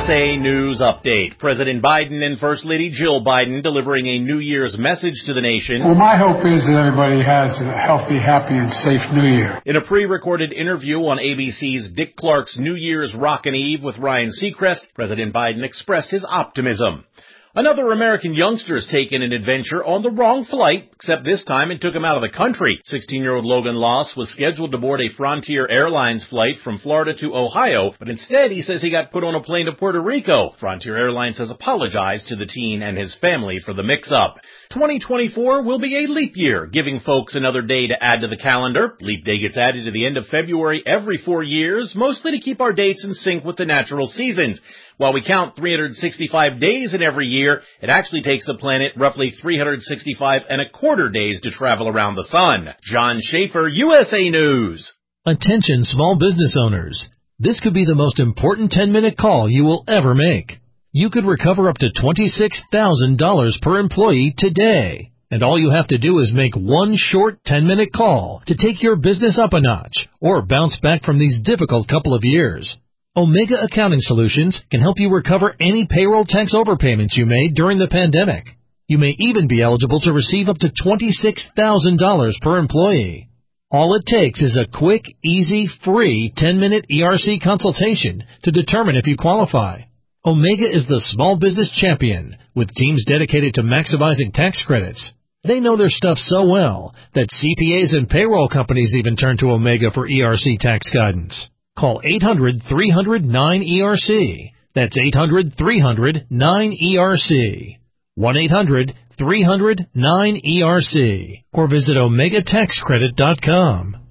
USA News Update. President Biden and First Lady Jill Biden delivering a New Year's message to the nation. Well, my hope is that everybody has a healthy, happy, and safe New Year. In a pre-recorded interview on ABC's Dick Clark's New Year's Rockin' Eve with Ryan Seacrest, President Biden expressed his optimism. Another American youngster's taken an adventure on the wrong flight, except this time it took him out of the country. 16-year-old Logan Loss was scheduled to board a Frontier Airlines flight from Florida to Ohio, but instead he says he got put on a plane to Puerto Rico. Frontier Airlines has apologized to the teen and his family for the mix-up. 2024 will be a leap year, giving folks another day to add to the calendar. Leap Day gets added to the end of February every 4 years, mostly to keep our dates in sync with the natural seasons. While we count 365 days in every year, it actually takes the planet roughly 365 and a quarter days to travel around the sun. John Schaefer, USA News. Attention small business owners. This could be the most important 10-minute call you will ever make. You could recover up to $26,000 per employee today. And all you have to do is make one short 10-minute call to take your business up a notch or bounce back from these difficult couple of years. Omega Accounting Solutions can help you recover any payroll tax overpayments you made during the pandemic. You may even be eligible to receive up to $26,000 per employee. All it takes is a quick, easy, free 10-minute ERC consultation to determine if you qualify. Omega is the small business champion with teams dedicated to maximizing tax credits. They know their stuff so well that CPAs and payroll companies even turn to Omega for ERC tax guidance. Call 800-300-9ERC. That's 800-300-9ERC. 1-800-300-9ERC. Or visit OmegaTaxCredit.com.